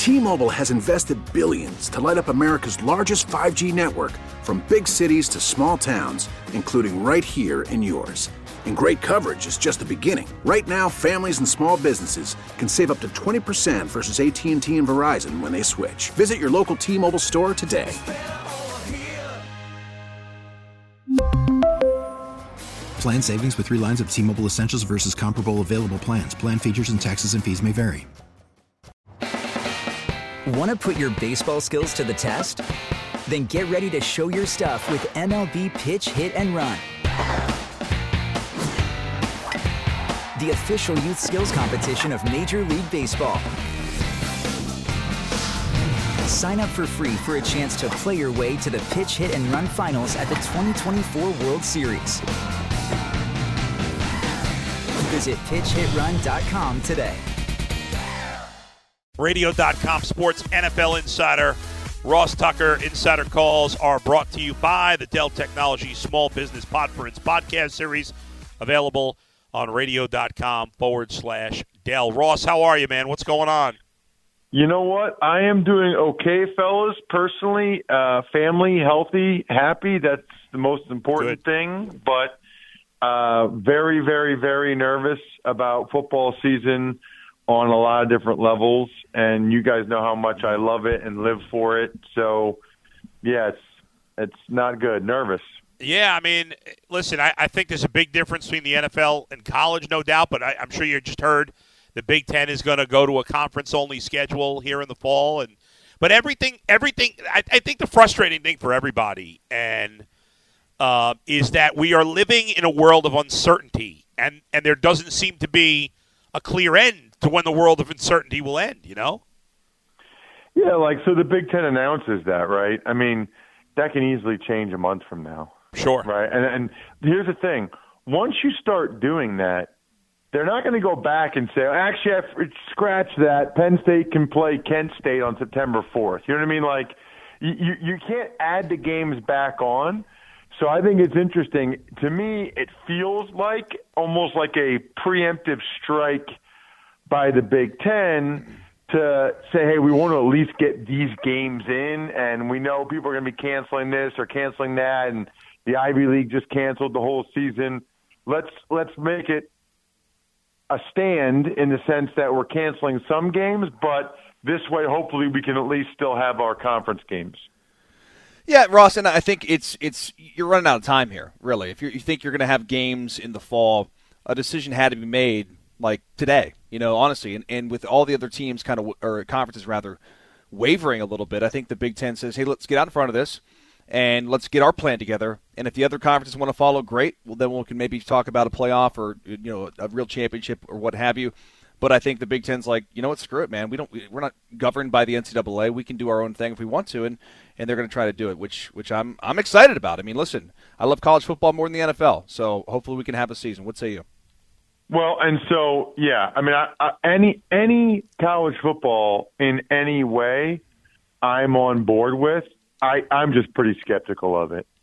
T-Mobile has invested billions to light up America's largest 5G network, from big cities to small towns, including right here in yours. And great coverage is just the beginning. Right now, families and small businesses can save up to 20% versus AT&T and Verizon when they switch. Visit your local T-Mobile store today. Plan savings with 3 lines of T-Mobile Essentials versus comparable available plans. Plan features and taxes and fees may vary. Want to put your baseball skills to the test? Then get ready to show your stuff with MLB Pitch, Hit, and Run. The official youth skills competition of Major League Baseball. Sign up for free for a chance to play your way to the Pitch, Hit, and Run finals at the 2024 World Series. Visit pitchhitrun.com today. Radio.com Sports NFL Insider. Ross Tucker Insider Calls are brought to you by the Dell Technologies Small Business Podference podcast series, available on radio.com/Dell. Ross, how are you, man? What's going on? You know what? I am doing okay, fellas. Personally, family, healthy, happy. That's the most important thing. But very, very, very nervous about football season on a lot of different levels. And you guys know how much I love it and live for it. So, yeah, it's not good. Nervous. Yeah, I mean, listen, I think there's a big difference between the NFL and college, no doubt, but I'm sure you just heard the Big Ten is going to go to a conference-only schedule here in the fall. But everything. I think the frustrating thing for everybody is that we are living in a world of uncertainty, and there doesn't seem to be a clear end to when the world of uncertainty will end, you know? Yeah, so the Big Ten announces that, right? I mean, that can easily change a month from now. Sure. Right. And here's the thing. Once you start doing that, they're not going to go back and say, actually, scratch that. Penn State can play Kent State on September 4th. You know what I mean? You can't add the games back on. So I think it's interesting. To me, it feels like almost like a preemptive strike by the Big Ten to say, hey, we want to at least get these games in, and we know people are going to be canceling this or canceling that, and the Ivy League just canceled the whole season. Let's make it a stand in the sense that we're canceling some games, but this way, hopefully, we can at least still have our conference games. Yeah, Ross, and I think it's you're running out of time here, really. If you think you're going to have games in the fall, a decision had to be made like today, honestly. And with all the other teams or conferences rather, wavering a little bit, I think the Big Ten says, hey, let's get out in front of this and let's get our plan together. And if the other conferences want to follow, great. Well, then we can maybe talk about a playoff or a real championship or what have you. But I think the Big Ten's like, you know what, screw it, man. We're not governed by the NCAA. We can do our own thing if we want to, and they're going to try to do it, which I'm excited about. I mean, listen, I love college football more than the NFL, so hopefully we can have a season. What say you? Well, and so, yeah, I mean, any college football in any way I'm on board with. I'm just pretty skeptical of it.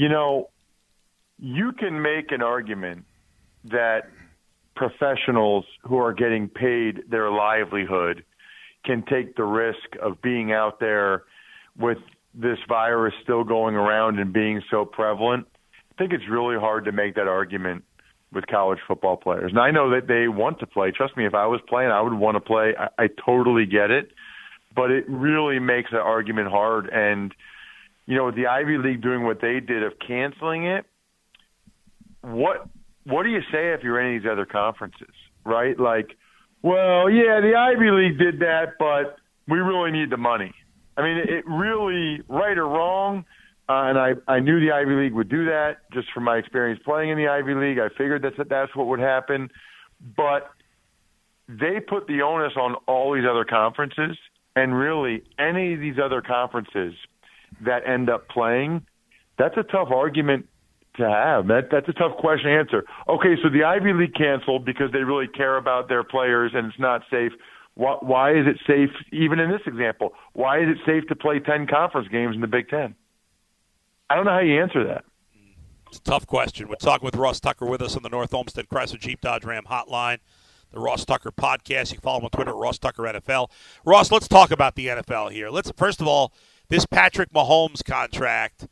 You can make an argument that professionals who are getting paid their livelihood can take the risk of being out there with this virus still going around and being so prevalent. I think it's really hard to make that argument with college football players. And I know that they want to play. Trust me, if I was playing, I would want to play. I totally get it. But it really makes that argument hard. And, with the Ivy League doing what they did of canceling it, what do you say if you're in any of these other conferences, right? Well, yeah, the Ivy League did that, but we really need the money. I mean, it really, right or wrong, and I knew the Ivy League would do that just from my experience playing in the Ivy League. I figured that's what would happen. But they put the onus on all these other conferences, and really any of these other conferences that end up playing, that's a tough argument to have. That's a tough question to answer. Okay, so the Ivy League canceled because they really care about their players and it's not safe. Why is it safe, even in this example, why is it safe to play 10 conference games in the Big Ten? I don't know how you answer that. It's a tough question. We're talking with Ross Tucker with us on the North Olmsted Chrysler Jeep Dodge Ram hotline. the Ross Tucker Podcast. You can follow him on Twitter at Ross Tucker NFL. Ross, let's talk about the NFL here. First of all, this Patrick Mahomes contract,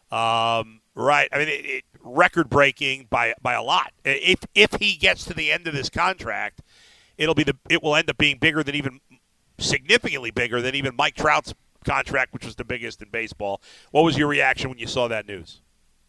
right? I mean, record-breaking by a lot. If he gets to the end of this contract, it will end up being bigger than even significantly bigger than even Mike Trout's contract, which was the biggest in baseball. What was your reaction when you saw that news?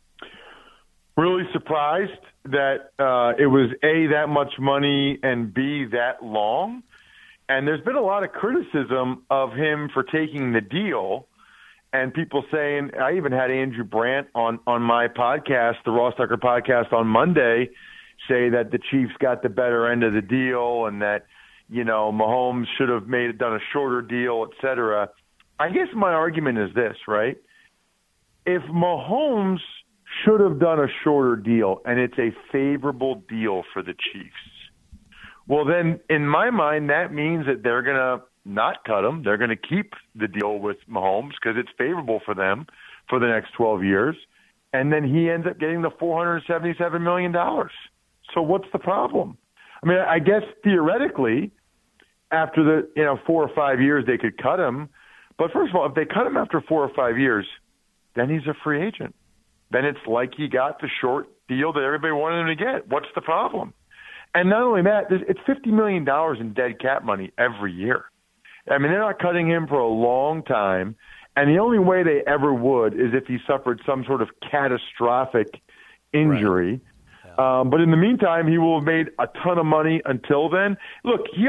Really surprised that it was A, that much money, and B, that long. And there's been a lot of criticism of him for taking the deal, and people saying, I even had Andrew Brandt on my podcast, the Ross Tucker Podcast, on Monday, say that the Chiefs got the better end of the deal and that, Mahomes should have done a shorter deal, et cetera. I guess my argument is this, right? If Mahomes should have done a shorter deal and it's a favorable deal for the Chiefs, well, then in my mind, that means that they're going to not cut him. They're going to keep the deal with Mahomes because it's favorable for them for the next 12 years. And then he ends up getting the $477 million. So what's the problem? I mean, I guess theoretically, after the 4 or 5 years, they could cut him. But first of all, if they cut him after 4 or 5 years, then he's a free agent. Then it's like he got the short deal that everybody wanted him to get. What's the problem? And not only that, it's $50 million in dead cap money every year. I mean, they're not cutting him for a long time. And the only way they ever would is if he suffered some sort of catastrophic injury. Right. Yeah. But in the meantime, he will have made a ton of money until then. Look, he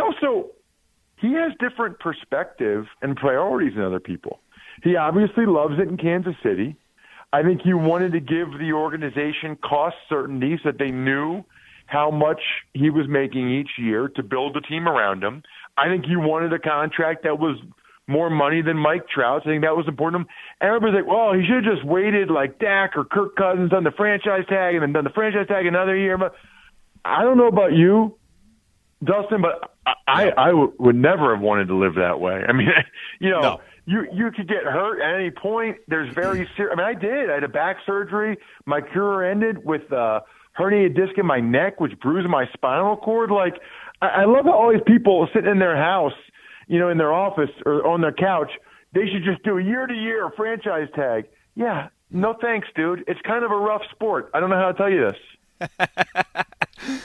has different perspective and priorities than other people. He obviously loves it in Kansas City. I think he wanted to give the organization cost certainty so that they knew how much he was making each year to build a team around him. I think he wanted a contract that was more money than Mike Trout. I think that was important to him. And everybody's like, well, he should have just waited like Dak or Kirk Cousins on the franchise tag and then done the franchise tag another year. But I don't know about you, Dustin, but I would never have wanted to live that way. I mean, no. You could get hurt at any point. There's very serious. I mean, I did. I had a back surgery. My career ended with herniated disc in my neck, which bruised my spinal cord. Like, I love how all these people sitting in their house, in their office or on their couch, they should just do a year-to-year franchise tag. Yeah, no thanks, dude. It's kind of a rough sport. I don't know how to tell you this.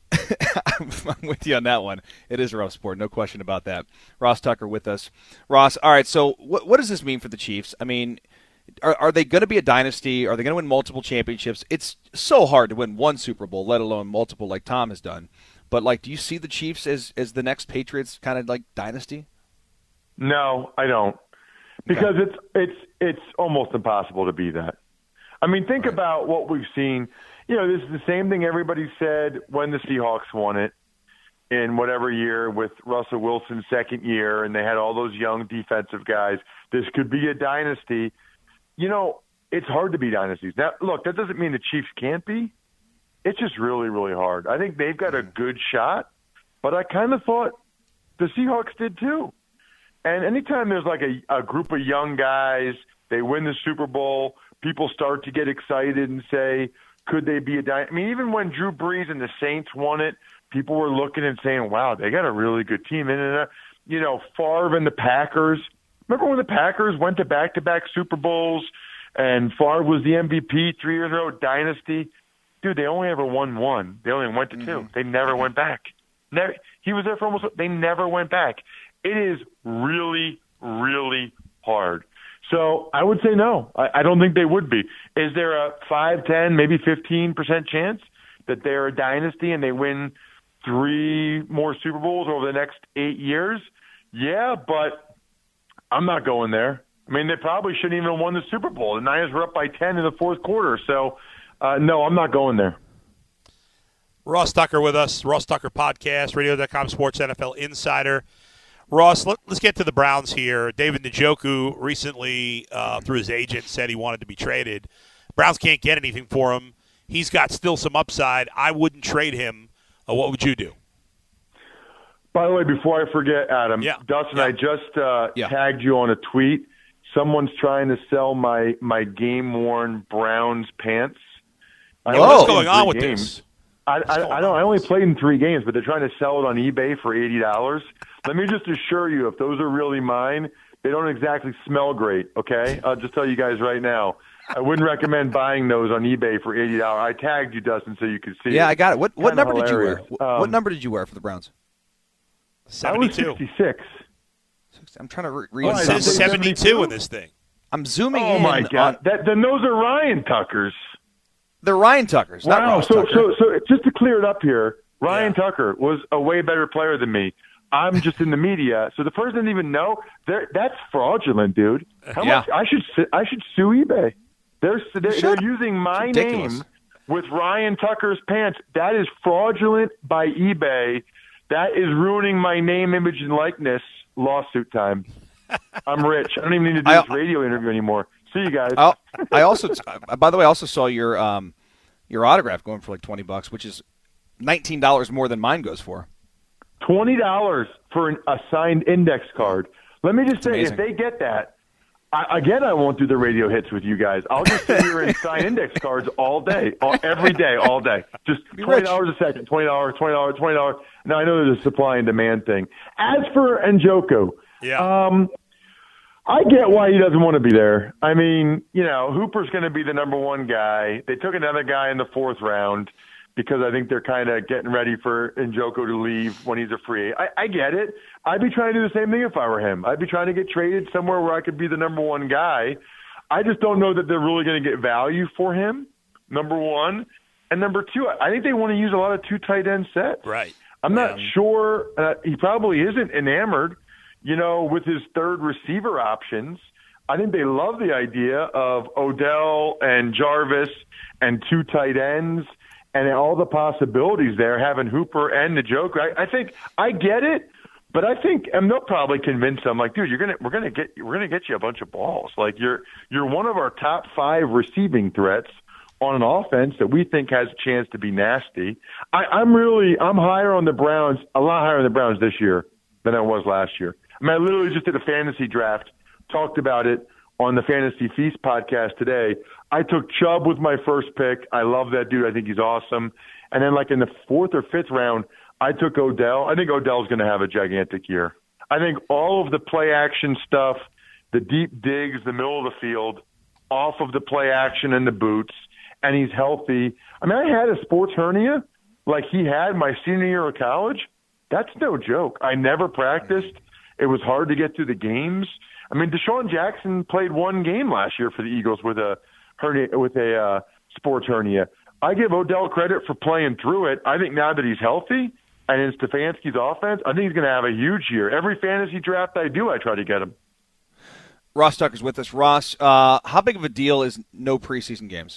I'm with you on that one. It is a rough sport, no question about that. Ross Tucker with us. Ross, all right, so what does this mean for the Chiefs? I mean, are they going to be a dynasty? Are they going to win multiple championships? It's so hard to win one Super Bowl, let alone multiple like Tom has done. But, do you see the Chiefs as the next Patriots kind of like dynasty? No, I don't. Because it's almost impossible to be that. I mean, think about what we've seen. This is the same thing everybody said when the Seahawks won it in whatever year with Russell Wilson's second year, and they had all those young defensive guys. This could be a dynasty. It's hard to be dynasties. Now, look, that doesn't mean the Chiefs can't be. It's just really, really hard. I think they've got a good shot, but I kind of thought the Seahawks did too. And anytime there's like a group of young guys, they win the Super Bowl, people start to get excited and say, could they be a dynasty? I mean, even when Drew Brees and the Saints won it, people were looking and saying, wow, they got a really good team. And, Favre and the Packers. Remember when the Packers went to back-to-back Super Bowls and Favre was the MVP 3 years in a row, dynasty? Dude, they only ever won one. They only went to two. They never went back. He was there for almost – they never went back. It is really, really hard. So I would say no. I don't think they would be. Is there a 5, 10, maybe 15% chance that they're a dynasty and they win 3 more Super Bowls over the next 8 years? Yeah, but I'm not going there. I mean, they probably shouldn't even have won the Super Bowl. The Niners were up by 10 in the fourth quarter. So, no, I'm not going there. Ross Tucker with us, Ross Tucker Podcast, Radio.com Sports NFL Insider. Ross, let's get to the Browns here. David Njoku recently, through his agent, said he wanted to be traded. Browns can't get anything for him. He's got still some upside. I wouldn't trade him. What would you do? By the way, before I forget, Adam, Dustin, I just tagged you on a tweet. Someone's trying to sell my game-worn Browns pants. What's going on with this? I only played in 3 games, but they're trying to sell it on eBay for $80. Let me just assure you, if those are really mine, they don't exactly smell great, okay? I'll just tell you guys right now. I wouldn't recommend buying those on eBay for $80. I tagged you, Dustin, so you could see it. Yeah, I got it. What number did you wear? Hilarious. What number did you wear for the Browns? 72. I was 66. I'm trying to read. Well, it says 72 in this thing. I'm zooming in. Oh, my God. Then those are Ryan Tuckers. They're Ryan Tuckers, not Wow. Ross So Tucker. just to clear it up here, Ryan Tucker was a way better player than me. I'm just in the media, so the person didn't even know. That's fraudulent, dude. How much? I should sue eBay. They're using my name with Ryan Tucker's pants. That is fraudulent by eBay. That is ruining my name, image, and likeness. Lawsuit time. I'm rich. I don't even need to do this radio interview anymore. See you guys. I also, by the way, I also saw your autograph going for like $20, which is $19 more than mine goes for. $20 for a signed index card. Let me just say, if they get that, I won't do the radio hits with you guys. I'll just sit here and sign index cards all day, every day, all day. Just $20 a second, $20. Now, I know there's a supply and demand thing. As for Njoku, I get why he doesn't want to be there. I mean, Hooper's going to be the number 1 guy. They took another guy in the 4th round because I think they're kind of getting ready for Njoku to leave when he's a free agent. I get it. I'd be trying to do the same thing if I were him. I'd be trying to get traded somewhere where I could be the number 1 guy. I just don't know that they're really going to get value for him, number 1. And number 2, I think they want to use a lot of 2 tight end sets. Right. I'm not sure. He probably isn't enamored, with his 3rd receiver options. I think they love the idea of Odell and Jarvis and 2 tight ends and all the possibilities there, having Hooper and Njoku. I think I get it, but I think they'll probably convince him, like, dude, we're gonna get you a bunch of balls. Like you're one of our top 5 receiving threats on an offense that we think has a chance to be nasty. I'm higher on the Browns, a lot higher on the Browns this year than I was last year. I mean, I literally just did a fantasy draft, talked about it on the Fantasy Feast podcast today. I took Chubb with my first pick. I love that dude. I think he's awesome. And then like in the 4th or 5th round, I took Odell. I think Odell's going to have a gigantic year. I think all of the play action stuff, the deep digs, the middle of the field, off of the play action and the boots, and he's healthy. I mean, I had a sports hernia like he had my senior year of college. That's no joke. I never practiced. It was hard to get through the games. I mean, Deshaun Jackson played 1 game last year for the Eagles with a hernia, with a sports hernia. I give Odell credit for playing through it. I think now that he's healthy and in Stefanski's offense, I think he's going to have a huge year. Every fantasy draft I do, I try to get him. Ross Tucker's with us. Ross, how big of a deal is no preseason games?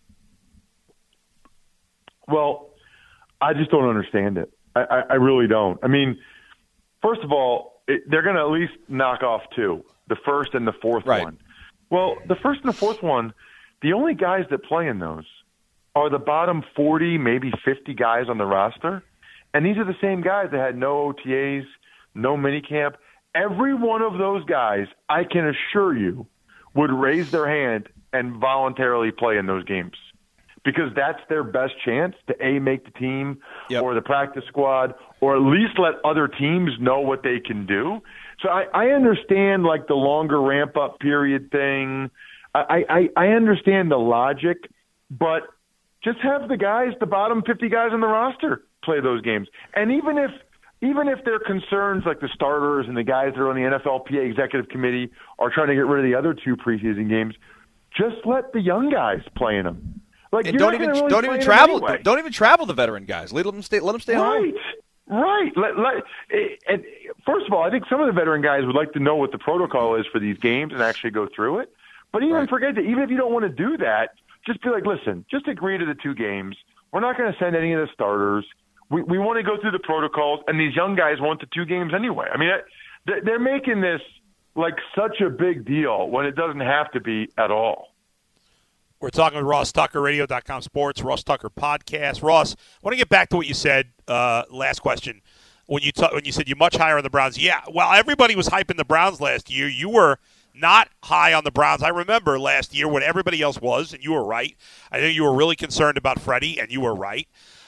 Well, I just don't understand it. I really don't. I mean, first of all, they're going to at least knock off 2, the 1st and the 4th one. Well, the 1st and the 4th one, the only guys that play in those are the bottom 40, maybe 50 guys on the roster. And these are the same guys that had no OTAs, no minicamp. Every one of those guys, I can assure you, would raise their hand and voluntarily play in those games because that's their best chance to, make the team or the practice squad or at least let other teams know what they can do. So I understand, like, the longer ramp-up period thing. I understand the logic, but just have the guys, the bottom 50 guys on the roster, play those games. And even if their concerns, like the starters and the guys that are on the NFLPA executive committee are trying to get rid of the other 2 preseason games, just let the young guys play in them. Like, and don't even travel. Anyway. Don't even travel the veteran guys. Let them stay home. Right. And first of all, I think some of the veteran guys would like to know what the protocol is for these games and actually go through it. But forget that. Even if you don't want to do that, just be like, listen, just agree to the 2 games. We're not going to send any of the starters. We want to go through the protocols, and these young guys want the 2 games anyway. I mean, they're making this like such a big deal when it doesn't have to be at all. We're talking with Ross Tucker, radio.com sports, Ross Tucker podcast. Ross, I want to get back to what you said, last question, when you said you're much higher on the Browns. Yeah, well, everybody was hyping the Browns last year. You were not high on the Browns. I remember last year when everybody else was, and you were right. I think you were really concerned about Freddie, and you were right.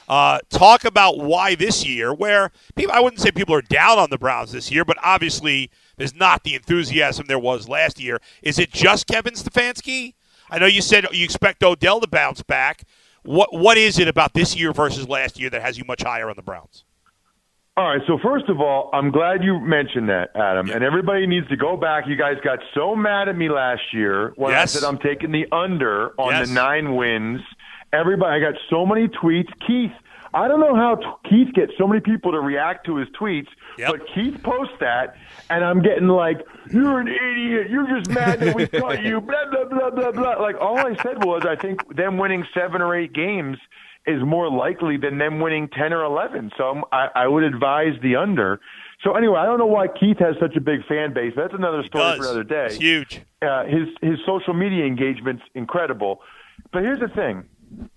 Talk about why this year, where I wouldn't say people are down on the Browns this year, but obviously there's not the enthusiasm there was last year. Is it just Kevin Stefanski? I know you said you expect Odell to bounce back. What is it about this year versus last year that has you much higher on the Browns? All right, so first of all, I'm glad you mentioned that, Adam. And everybody needs to go back. You guys got so mad at me last year when I said I'm taking the under on the 9 wins. Everybody, I got so many tweets. Keith, I don't know how Keith gets so many people to react to his tweets, but Keith posts that, and I'm getting like, you're an idiot. You're just mad that we cut you, blah, blah, blah, blah, blah. Like, all I said was I think them winning 7 or 8 games is more likely than them winning 10 or 11. So I would advise the under. So anyway, I don't know why Keith has such a big fan base. That's another story for another day. It's huge. His social media engagement's incredible. But here's the thing.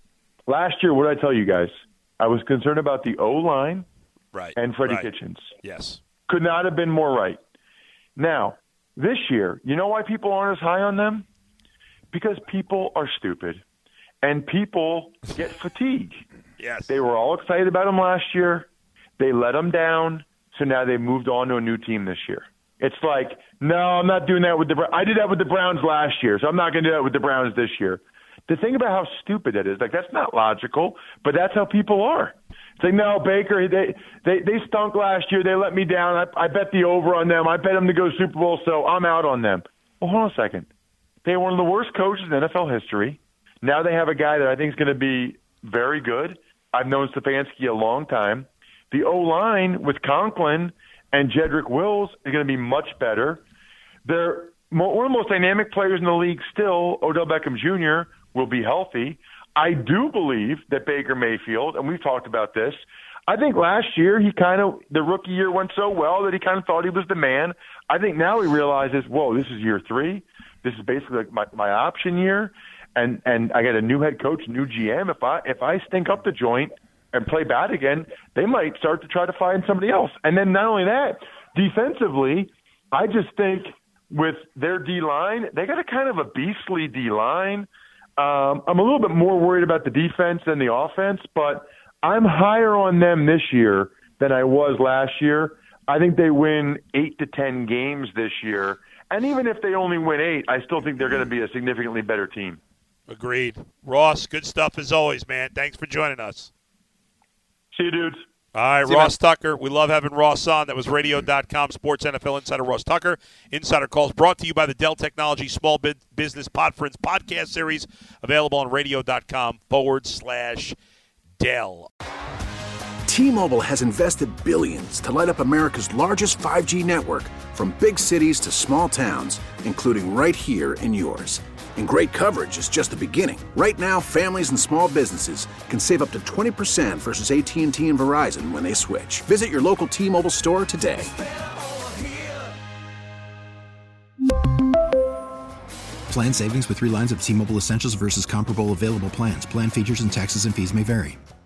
Last year, what did I tell you guys? I was concerned about the O-line and Freddie Kitchens. Yes. Could not have been more right. Now, this year, you know why people aren't as high on them? Because people are stupid. And people get fatigued. Yes. They were all excited about them last year. They let them down. So now they moved on to a new team this year. It's like, no, I'm not doing that with the Browns. I did that with the Browns last year, so I'm not going to do that with the Browns this year. The thing about how stupid that is, like, that's not logical, but that's how people are. It's like, no, Baker, they stunk last year. They let me down. I bet the over on them. I bet them to go Super Bowl, so I'm out on them. Well, hold on a second. They were one of the worst coaches in NFL history. Now they have a guy that I think is going to be very good. I've known Stefanski a long time. The O-line with Conklin and Jedrick Wills is going to be much better. They're one of the most dynamic players in the league still. Odell Beckham Jr. will be healthy. I do believe that Baker Mayfield, and we've talked about this, I think last year the rookie year went so well that he kind of thought he was the man. I think now he realizes, whoa, this is year 3. This is basically like my option year. And I got a new head coach, new GM. If I stink up the joint and play bad again, they might start to try to find somebody else. And then not only that, defensively, I just think with their D-line, they got a kind of a beastly D-line. I'm a little bit more worried about the defense than the offense, but I'm higher on them this year than I was last year. I think they win 8 to 10 games this year. And even if they only win 8, I still think they're going to be a significantly better team. Agreed. Ross, good stuff as always, man. Thanks for joining us. See you, dudes. All right, Ross Tucker. We love having Ross on. That was Radio.com Sports NFL Insider Ross Tucker. Insider Calls brought to you by the Dell Technology Small Business Podfriends podcast series, available on radio.com/Dell. T-Mobile has invested billions to light up America's largest 5G network, from big cities to small towns, including right here in yours. And great coverage is just the beginning. Right now, families and small businesses can save up to 20% versus AT&T and Verizon when they switch. Visit your local T-Mobile store today. Plan savings with 3 lines of T-Mobile Essentials versus comparable available plans. Plan features and taxes and fees may vary.